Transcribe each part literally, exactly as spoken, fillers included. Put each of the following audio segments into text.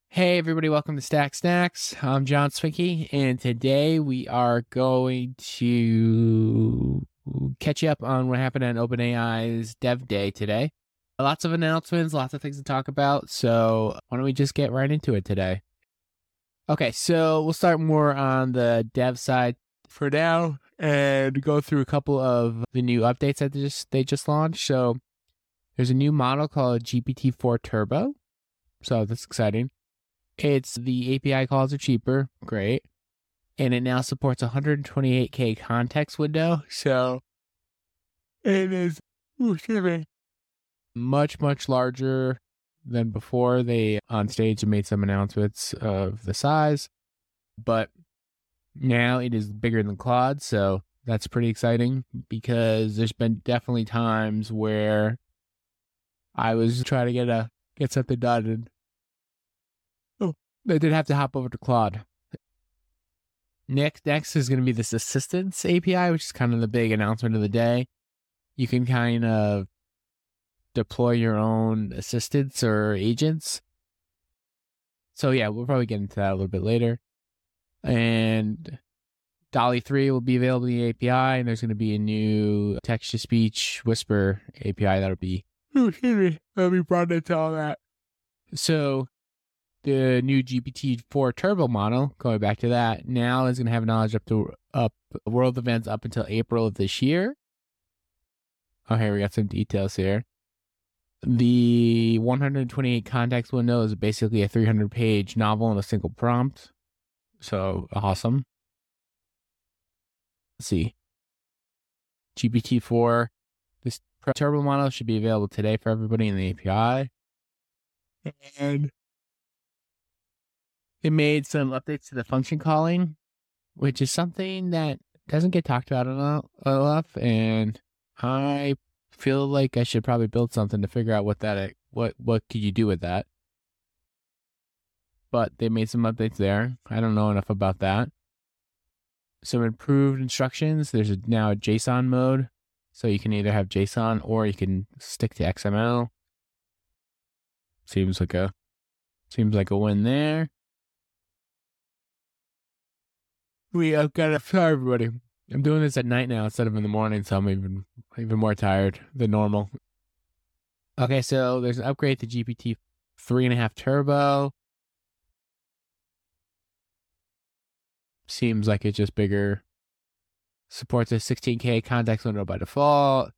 Hey everybody, welcome to Stack Snacks. I'm John Swinky, and today we are going to catch you up on what happened at OpenAI's Dev Day today. Lots of announcements, lots of things to talk about, so why don't we just get right into it today? Okay, so we'll start more on the dev side for now and go through a couple of the new updates that they just, they just launched. So there's a new model called G P T four Turbo, so that's exciting. It's the A P I calls are cheaper, great, and it now supports one hundred twenty-eight K context window. So it is ooh, excuse me, much much larger than before. They on stage made some announcements of the size, but now it is bigger than Claude. So that's pretty exciting because there's been definitely times where I was trying to get a get something done and they did have to hop over to Claude. Next, next is going to be this Assistants A P I, which is kind of the big announcement of the day. You can kind of deploy your own assistants or agents. So yeah, we'll probably get into that a little bit later. And DALL-E three will be available in the A P I, and there's going to be a new text-to-speech whisper A P I that'll be, that'll be brought into all that. So the new G P T four Turbo model, going back to that, now is going to have knowledge up to up world events up until April of this year. Oh, here we got some details here. The one hundred twenty-eight context window is basically a three hundred page novel in a single prompt. So awesome. Let's see. G P T four, this Turbo model should be available today for everybody in the A P I. And it made some updates to the function calling, which is something that doesn't get talked about enough, and I feel like I should probably build something to figure out what that what what could you do with that. But they made some updates there. I don't know enough about that. Some improved instructions. There's a, now a JSON mode, so you can either have JSON or you can stick to X M L. Seems like a seems like a win there. We have got to, sorry everybody, I'm doing this at night now instead of in the morning, so I'm even even more tired than normal. Okay, so there's an upgrade to G P T three point five Turbo. Seems like it's just bigger. Supports a sixteen K context window by default.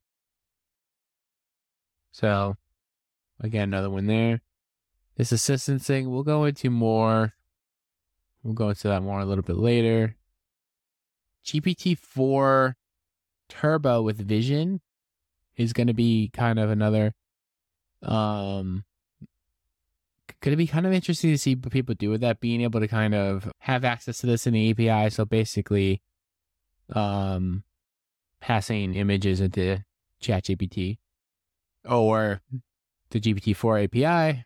So, again, another one there. This assistance thing, we'll go into more. We'll go into that more a little bit later. G P T four Turbo with Vision is going to be kind of another, um, going to be kind of interesting to see what people do with that, being able to kind of have access to this in the A P I. So basically, um, passing images into ChatGPT or the G P T four A P I.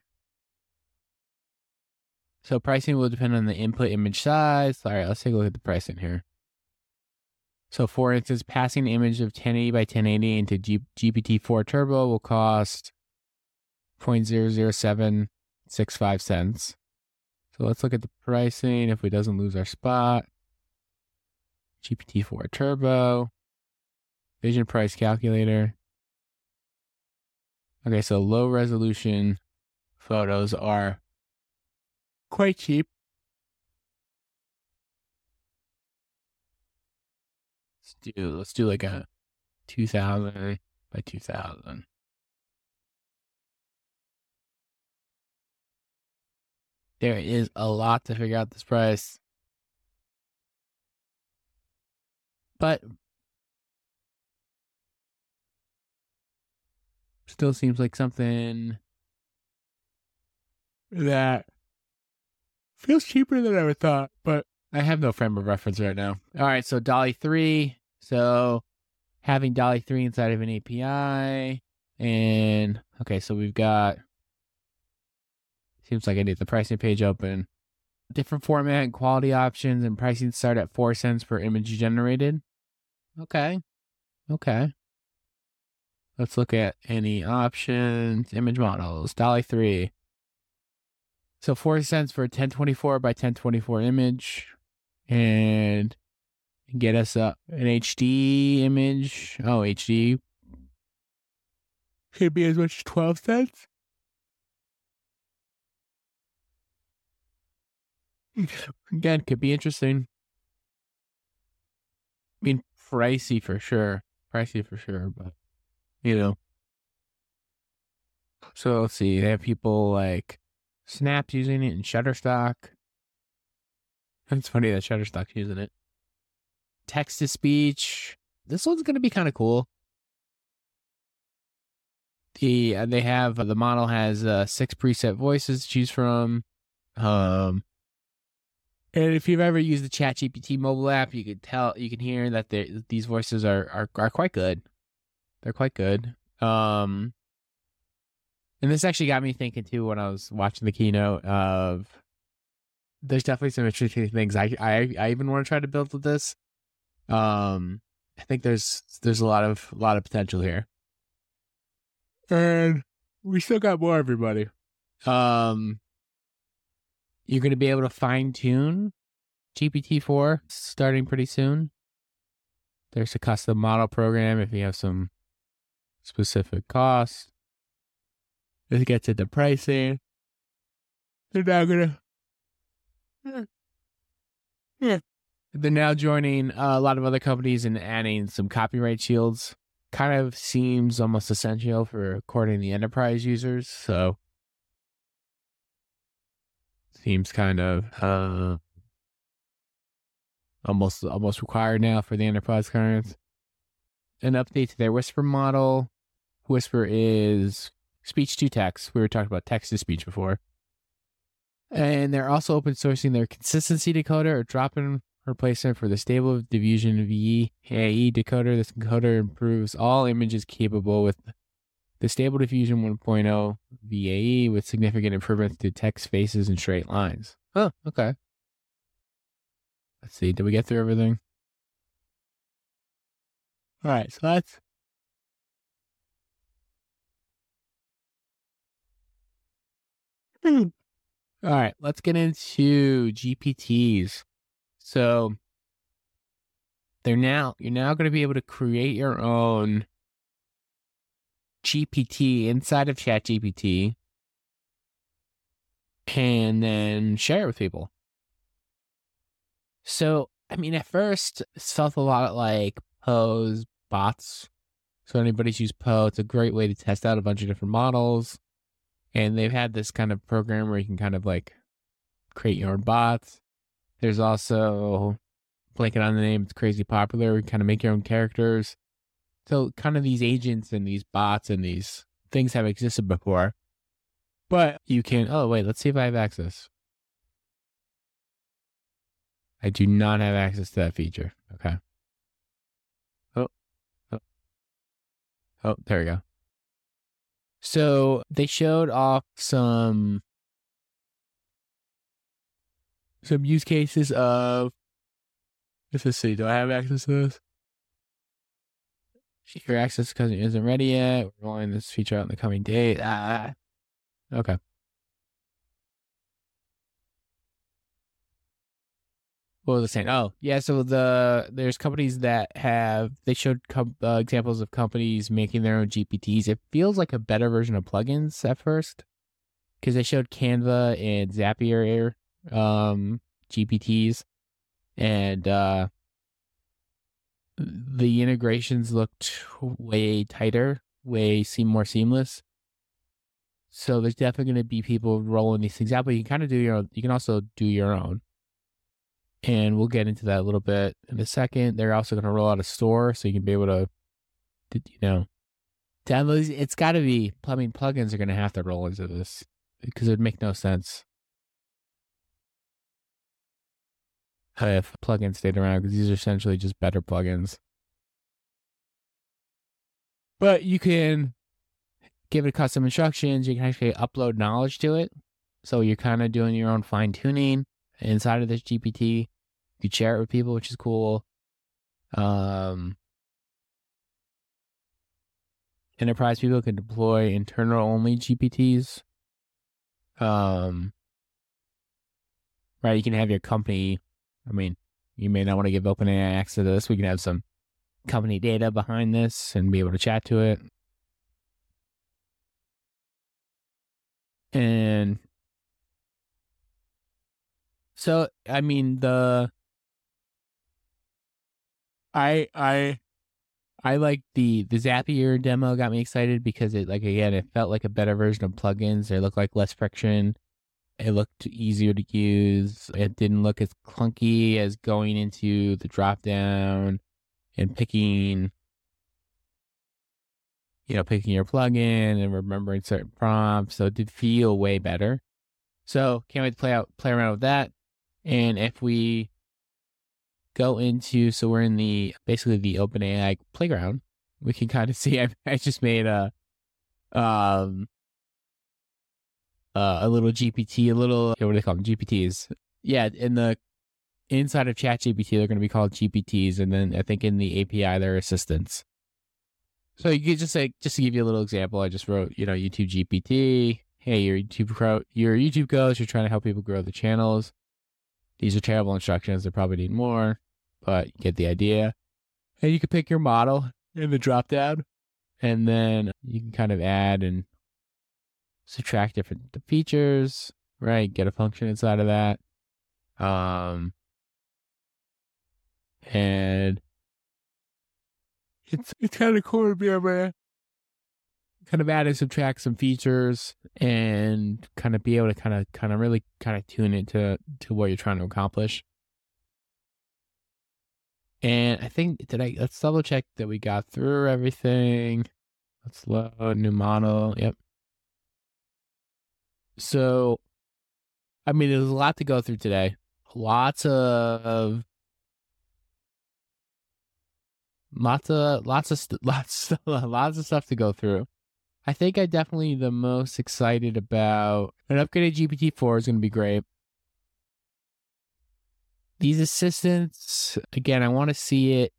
So pricing will depend on the input image size. All right, let's take a look at the pricing here. So for instance, passing an image of ten eighty by ten eighty into G P T four Turbo will cost zero point zero zero seven six five cents. So let's look at the pricing if it doesn't lose our spot. G P T four Turbo, Vision price calculator. Okay, so low resolution photos are quite cheap. Let's do let's do like a two thousand by two thousand. There is a lot to figure out this price, but still seems like something that feels cheaper than I would thought, but I have no frame of reference right now. All right, so DALL-E three. So having DALL-E three inside of an A P I. And, okay, so we've got, seems like I need the pricing page open. Different format and quality options, and pricing start at four cents per image generated. Okay, okay. Let's look at any options. Image models, DALL-E three. So forty cents for a ten twenty-four by ten twenty-four image, and get us a, an H D image. Oh, H D could be as much as twelve cents. Again, could be interesting. I mean, pricey for sure. Pricey for sure, but, you know. So let's see. They have people like Snap using it and Shutterstock. It's funny that Shutterstock's using it. Text to speech. This one's going to be kind of cool. The uh, they have uh, the model has uh, six preset voices to choose from. Um, and if you've ever used the ChatGPT mobile app, you could tell you can hear that these voices are, are are quite good. They're quite good. Um, and this actually got me thinking too when I was watching the keynote of. There's definitely some interesting things I I I even want to try to build with this. Um, I think there's there's a lot of a lot of potential here. And we still got more, everybody. Um, you're going to be able to fine tune G P T four starting pretty soon. There's a custom model program if you have some specific costs. This gets into pricing. They're now going to. Yeah. They're now joining uh, a lot of other companies and adding some copyright shields. Kind of seems almost essential for recording the enterprise users, so seems kind of uh, almost almost required now for the enterprise clients. An update to their Whisper model. Whisper is speech to text. We were talking about text to speech before. And they're also open sourcing their consistency decoder or drop-in replacement for the Stable Diffusion V A E decoder. This encoder improves all images capable with the Stable Diffusion one point oh V A E with significant improvements to text, faces, and straight lines. Oh, okay. Let's see. Did we get through everything? All right, so that's all right. Let's get into G P Ts. So they're now you're now going to be able to create your own G P T inside of ChatGPT and then share it with people. So, I mean, at first, it felt a lot like Poe's bots. So anybody's used Poe, it's a great way to test out a bunch of different models. And they've had this kind of program where you can kind of like create your own bots. There's also, blanking on the name, it's crazy popular. You kind of make your own characters. So kind of these agents and these bots and these things have existed before. But you can, oh, wait, let's see if I have access. I do not have access to that feature. Okay. Oh, oh, oh, there we go. So they showed off some some use cases of. Let's just see. Do I have access to this? Your access because it isn't ready yet. We're rolling this feature out in the coming days. Ah, okay. What was I saying? Oh, yeah. So the there's companies that have they showed com- uh, examples of companies making their own G P Ts. It feels like a better version of plugins at first because they showed Canva and Zapier um, G P Ts, and uh, the integrations looked way tighter, way seem more seamless. So there's definitely going to be people rolling these things out, but you can kind of do your own. You can also do your own. And we'll get into that a little bit in a second. They're also going to roll out a store so you can be able to, you know, download. It's got to be, I mean, plugins are going to have to roll into this because it would make no sense if plugins stayed around because these are essentially just better plugins. But you can give it custom instructions. You can actually upload knowledge to it. So you're kind of doing your own fine tuning inside of this G P T. You share it with people, which is cool. Um, enterprise people can deploy internal only G P Ts. Um, right? You can have your company. I mean, you may not want to give OpenAI access to this. We can have some company data behind this and be able to chat to it. And so, I mean, the I I I like the the Zapier demo got me excited because it, like, again, it felt like a better version of plugins. They look like less friction. It looked easier to use. It didn't look as clunky as going into the drop down and picking, you know, picking your plugin and remembering certain prompts. So it did feel way better. So can't wait to play out, play around with that. And if we go into, so we're in the, basically the OpenAI playground, we can kind of see, I, I just made a, um, uh, a little G P T, a little, what do they call them? G P Ts. Yeah. In the inside of ChatGPT, they're going to be called G P Ts. And then I think in the A P I, they're assistants. So you could just say, just to give you a little example, I just wrote, you know, YouTube G P T. Hey, your YouTube pro, your YouTube goes, you're trying to help people grow the channels. These are terrible instructions. They probably need more, but you get the idea. And you can pick your model in the drop down, and then you can kind of add and subtract different features, right? Get a function inside of that. Um, and it's, it's kind of cool to be able to kind of add and subtract some features and kind of be able to kind of, kind of really kind of tune it to, to what you're trying to accomplish. And I think, did I, let's double check that we got through everything. Let's load new model. Yep. So, I mean, there's a lot to go through today. Lots of, lots of, lots of, lots, lots of stuff to go through. I think I definitely the most excited about an upgraded G P T four is going to be great. These assistants, again, I want to see it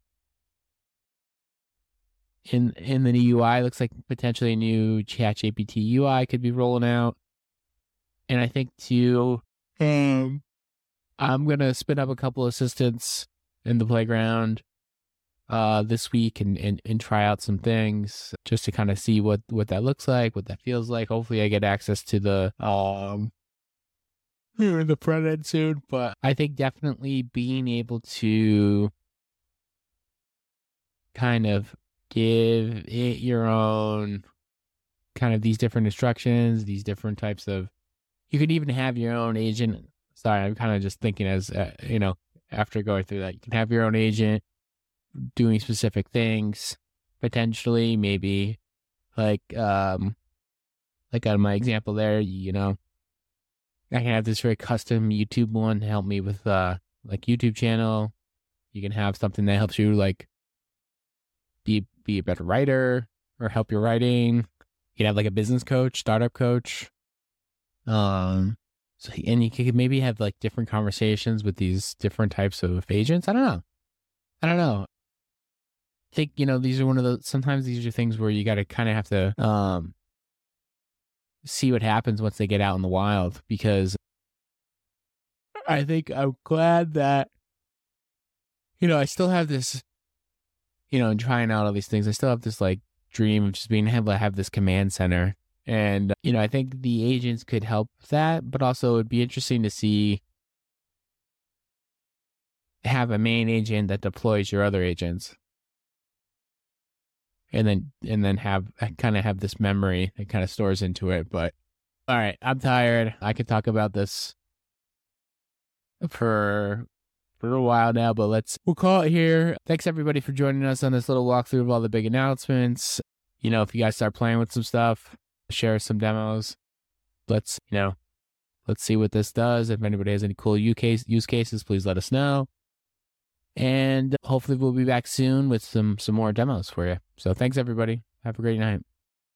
in in the new U I. Looks like potentially a new ChatGPT U I could be rolling out. And I think too, um, I'm going to spin up a couple assistants in the playground uh, this week and, and, and try out some things just to kind of see what, what that looks like, what that feels like. Hopefully I get access to the, um, the front end soon, but I think definitely being able to kind of give it your own kind of these different instructions, these different types of, you could even have your own agent. Sorry, I'm kind of just thinking as, uh, you know, after going through that, you can have your own agent doing specific things, potentially, maybe like, um, like on my example there, you know, I can have this very custom YouTube one to help me with, uh, like YouTube channel. You can have something that helps you like be, be a better writer or help your writing. You can have like a business coach, startup coach. Um, so, and you could maybe have like different conversations with these different types of agents. I don't know. I don't know. I think, you know, these are one of those, sometimes these are things where you got to kind of have to, um, see what happens once they get out in the wild, because I think I'm glad that, you know, I still have this, you know, trying out all these things. I still have this like dream of just being able to have this command center. And, you know, I think the agents could help that, but also it'd be interesting to see, have a main agent that deploys your other agents. And then, and then have, kind of have this memory that kind of stores into it. But all right, I'm tired. I could talk about this for, for a while now, but let's, we'll call it here. Thanks everybody for joining us on this little walkthrough of all the big announcements. You know, if you guys start playing with some stuff, share some demos. Let's, you know, let's see what this does. If anybody has any cool use case, use cases, please let us know. And hopefully we'll be back soon with some, some more demos for you. So thanks everybody. Have a great night.